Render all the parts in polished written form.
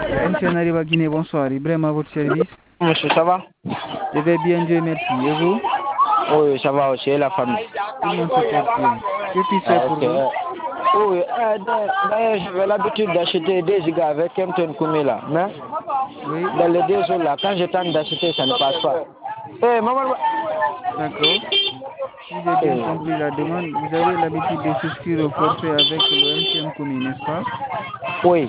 MTN arrive à Guinée, bonsoir. Ibrahim à votre service. Monsieur, ça va? Je vais bien, Dieu merci. Et vous? Oui, ça va aussi, et la famille? Tout le monde se porte bien. Que puis-je faire pour vous? Oui, d'ailleurs, j'avais l'habitude d'acheter des gigas avec MTN Koumi là, mais Oui. dans les 2 jours là, quand je tente d'acheter, ça ne passe pas. Maman. D'accord. Si j'ai bien compris la demande, vous avez l'habitude de souscrire au forfait avec le MTN Koumi, n'est-ce pas? Oui.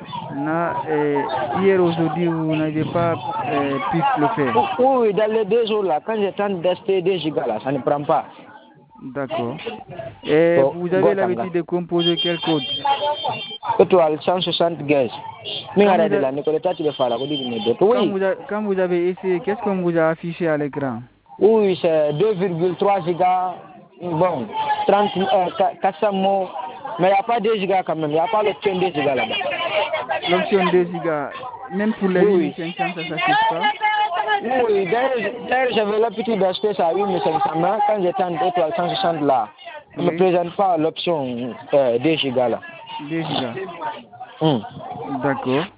Hier, aujourd'hui, vous n'avez pas pu le faire. Oui, dans les 2 jours là, quand je tente d'acheter des gigas là, ça ne prend pas. D'accord. Et vous avez l'habitude de composer quel code? Étoile 160 gaz. Quand vous avez essayé, qu'est-ce qu'on vous a affiché à l'écran? Oui, c'est 2,3 gigas. Bon, 400 mots. Mais il n'y a pas 2 gigas quand même. Il n'y a pas l'option 2 gigas là-bas. L'option 2 gigas, même pour les 8500, ça ne s'affiche pas? Oui, d'ailleurs, j'avais l'habitude d'acheter ça à 8500, mais quand j'étais en étoile 160 là, on ne me présente pas l'option 2 gigas là. 2 gigas. D'accord.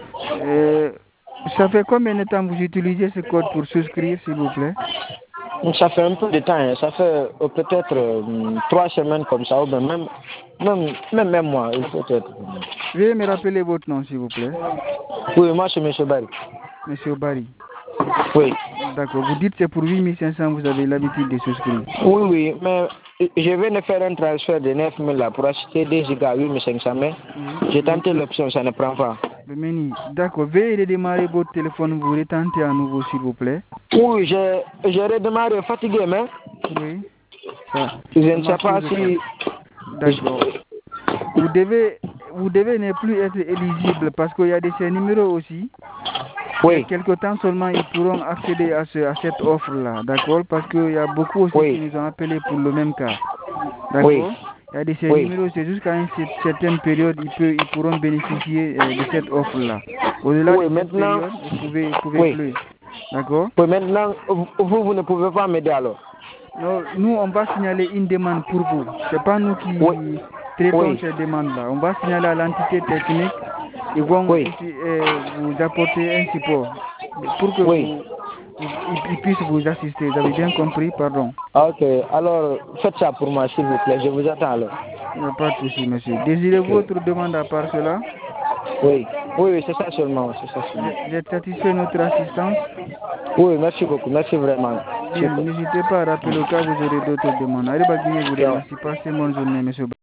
Ça fait combien de temps vous utilisez ce code pour souscrire, s'il vous plaît? Ça fait un peu de temps, hein. Ça fait peut-être 3 semaines comme ça, ou même un mois, peut-être. Veuillez me rappeler votre nom, s'il vous plaît. Oui, moi c'est M. Barry. Monsieur Barry. Oui. D'accord. Vous dites que c'est pour 8500, vous avez l'habitude de souscrire. Oui, mais je viens de faire un transfert de 9000 là pour acheter 2 gigas à 8500, mais j'ai tenté l'option, ça ne prend pas. D'accord. Veuillez redémarrer votre téléphone, vous retentez à nouveau, s'il vous plaît. Oui, j'ai redémarré fatigué, mais. Oui. Je ne sais pas si. D'accord. Vous devez ne plus être éligible parce qu'il y a ces numéros aussi. Oui. Il y a quelque temps seulement, ils pourront accéder à cette offre-là, d'accord? Parce qu'il y a beaucoup aussi qui nous ont appelés pour le même cas. D'accord? Oui. Il y a ces numéros, c'est jusqu'à une certaine période, ils pourront bénéficier de cette offre-là. Au-delà de cette période, vous pouvez plus. D'accord? Oui, maintenant, vous ne pouvez pas m'aider alors? Non, nous, on va signaler une demande pour vous. Ce n'est pas nous qui traitons ces demandes-là. On va signaler à l'entité technique. Ils vont vous apporter un support pour que ils puissent vous assister. Vous avez bien compris? Pardon. Ok, alors faites ça pour moi, s'il vous plaît. Je vous attends alors. Il n'y a pas de souci, monsieur. Désirez-vous autre demande à part cela? Oui, c'est ça seulement. Vous êtes satisfait de notre assistance? Oui, merci beaucoup. Merci vraiment. Bien, n'hésitez pas à rappeler au cas où vous aurez d'autres demandes. Allez, Guinée, vous remercie. Passez une bonne journée, monsieur.